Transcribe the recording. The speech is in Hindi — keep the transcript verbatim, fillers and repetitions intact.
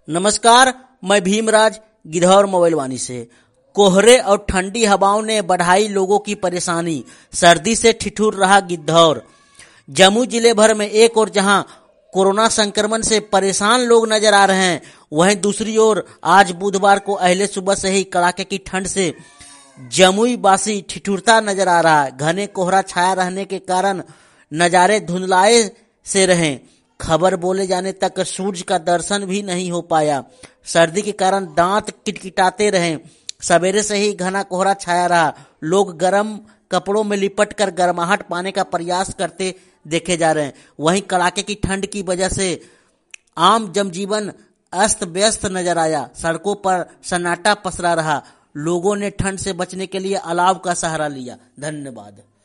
नमस्कार, मैं भीमराज गिद्धौर मोबाइल वाणी से। कोहरे और ठंडी हवाओं ने बढ़ाई लोगों की परेशानी, सर्दी से ठिठुर रहा गिद्धौर। जमुई जिले भर में एक और जहां कोरोना संक्रमण से परेशान लोग नजर आ रहे हैं, वहीं दूसरी ओर आज बुधवार को अहले सुबह से ही कड़ाके की ठंड से जमुई वासी ठिठुरता नजर आ रहा है। घने कोहरा छाया रहने के कारण नजारे धुंधलाए से रहे। खबर बोले जाने तक सूरज का दर्शन भी नहीं हो पाया। सर्दी के कारण दांत किटकिटाते रहे। सवेरे से ही घना कोहरा छाया रहा। लोग गर्म कपड़ों में लिपट कर गर्माहट पाने का प्रयास करते देखे जा रहे हैं। वहीं कड़ाके की ठंड की वजह से आम जनजीवन अस्त व्यस्त नजर आया। सड़कों पर सन्नाटा पसरा रहा। लोगों ने ठंड से बचने के लिए अलाव का सहारा लिया। धन्यवाद।